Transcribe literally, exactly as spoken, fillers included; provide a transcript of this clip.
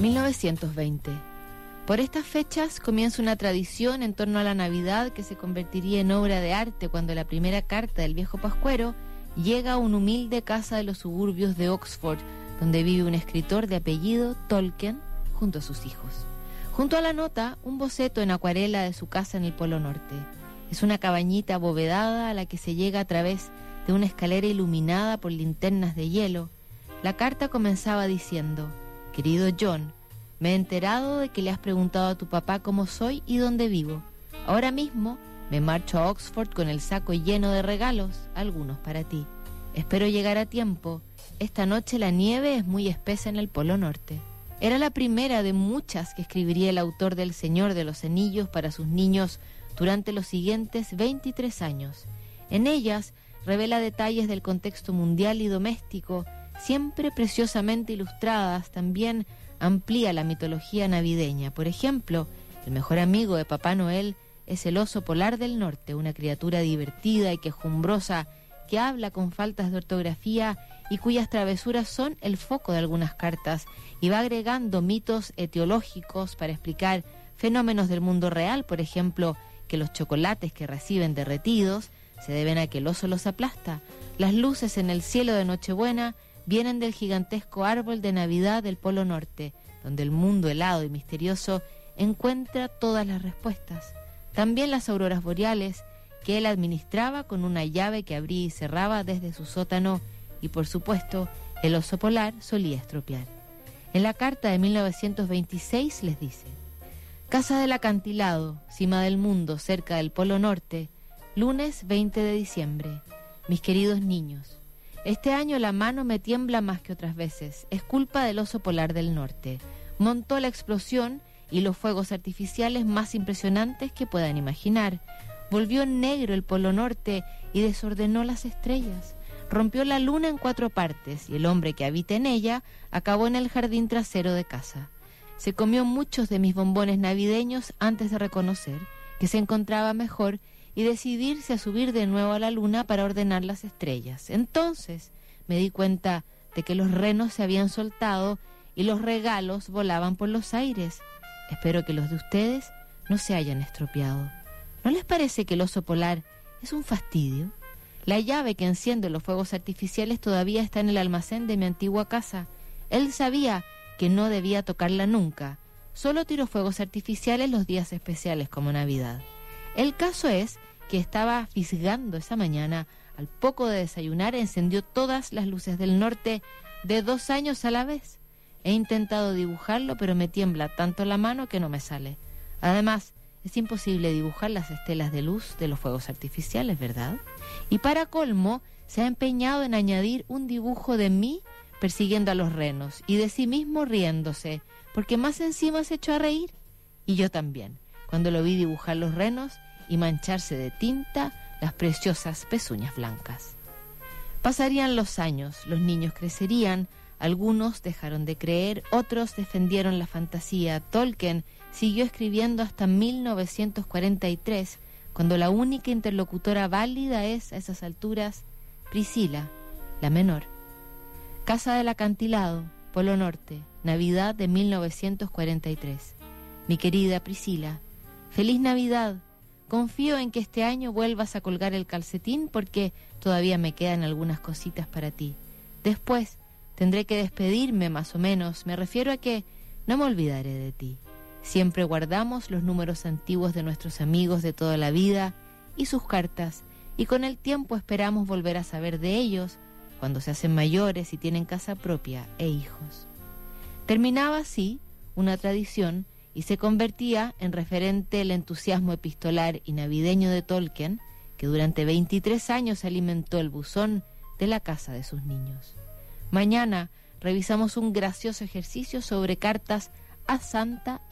mil novecientos veinte. Por estas fechas comienza una tradición en torno a la Navidad que se convertiría en obra de arte cuando la primera carta del viejo pascuero llega a una humilde casa de los suburbios de Oxford, donde vive un escritor de apellido Tolkien junto a sus hijos. Junto a la nota, un boceto en acuarela de su casa en el Polo Norte. Es una cabañita abovedada a la que se llega a través de una escalera iluminada por linternas de hielo. La carta comenzaba diciendo: «Querido John, me he enterado de que le has preguntado a tu papá cómo soy y dónde vivo. Ahora mismo me marcho a Oxford con el saco lleno de regalos, algunos para ti. Espero llegar a tiempo. Esta noche la nieve es muy espesa en el Polo Norte». Era la primera de muchas que escribiría el autor del Señor de los Anillos para sus niños durante los siguientes veintitrés años. En ellas revela detalles del contexto mundial y doméstico, siempre preciosamente ilustradas. También amplía la mitología navideña. Por ejemplo, el mejor amigo de Papá Noel es el oso polar del norte, una criatura divertida y quejumbrosa que habla con faltas de ortografía y cuyas travesuras son el foco de algunas cartas, y va agregando mitos etiológicos para explicar fenómenos del mundo real. Por ejemplo, que los chocolates que reciben derretidos se deben a que el oso los aplasta. Las luces en el cielo de Nochebuena vienen del gigantesco árbol de Navidad del Polo Norte, donde el mundo helado y misterioso encuentra todas las respuestas. También las auroras boreales, que él administraba con una llave que abría y cerraba desde su sótano, y por supuesto, el oso polar solía estropear. En la carta de mil novecientos veintiséis les dice: «Casa del acantilado, cima del mundo, cerca del Polo Norte, lunes veinte de diciembre. Mis queridos niños, este año la mano me tiembla más que otras veces. Es culpa del oso polar del norte. Montó la explosión y los fuegos artificiales más impresionantes que puedan imaginar. Volvió negro el Polo Norte y desordenó las estrellas. Rompió la luna en cuatro partes y el hombre que habita en ella acabó en el jardín trasero de casa. Se comió muchos de mis bombones navideños antes de reconocer que se encontraba mejor y decidirse a subir de nuevo a la luna para ordenar las estrellas. Entonces me di cuenta de que los renos se habían soltado y los regalos volaban por los aires. Espero que los de ustedes no se hayan estropeado. ¿No les parece que el oso polar es un fastidio? La llave que enciende los fuegos artificiales todavía está en el almacén de mi antigua casa. Él sabía que no debía tocarla nunca. Solo tiró fuegos artificiales los días especiales como Navidad. El caso es que estaba fisgando esa mañana. Al poco de desayunar encendió todas las luces del norte de dos años a la vez. He intentado dibujarlo, pero me tiembla tanto la mano que no me sale. Además, es imposible dibujar las estelas de luz de los fuegos artificiales, ¿verdad? Y para colmo, se ha empeñado en añadir un dibujo de mí persiguiendo a los renos y de sí mismo riéndose, porque más encima se echó a reír. Y yo también, cuando lo vi dibujar los renos y mancharse de tinta las preciosas pezuñas blancas. Pasarían los años, los niños crecerían, algunos dejaron de creer, otros defendieron la fantasía. Tolkien siguió escribiendo hasta mil novecientos cuarenta y tres, cuando la única interlocutora válida es, a esas alturas, Priscila, la menor. Casa del acantilado, Polo Norte, Navidad de mil novecientos cuarenta y tres. Mi querida Priscila, feliz Navidad. Confío en que este año vuelvas a colgar el calcetín porque todavía me quedan algunas cositas para ti. Después tendré que despedirme más o menos. Me refiero a que no me olvidaré de ti. Siempre guardamos los números antiguos de nuestros amigos de toda la vida y sus cartas, y con el tiempo esperamos volver a saber de ellos cuando se hacen mayores y tienen casa propia e hijos». Terminaba así una tradición y se convertía en referente el entusiasmo epistolar y navideño de Tolkien, que durante veintitrés años alimentó el buzón de la casa de sus niños. Mañana revisamos un gracioso ejercicio sobre cartas a Santa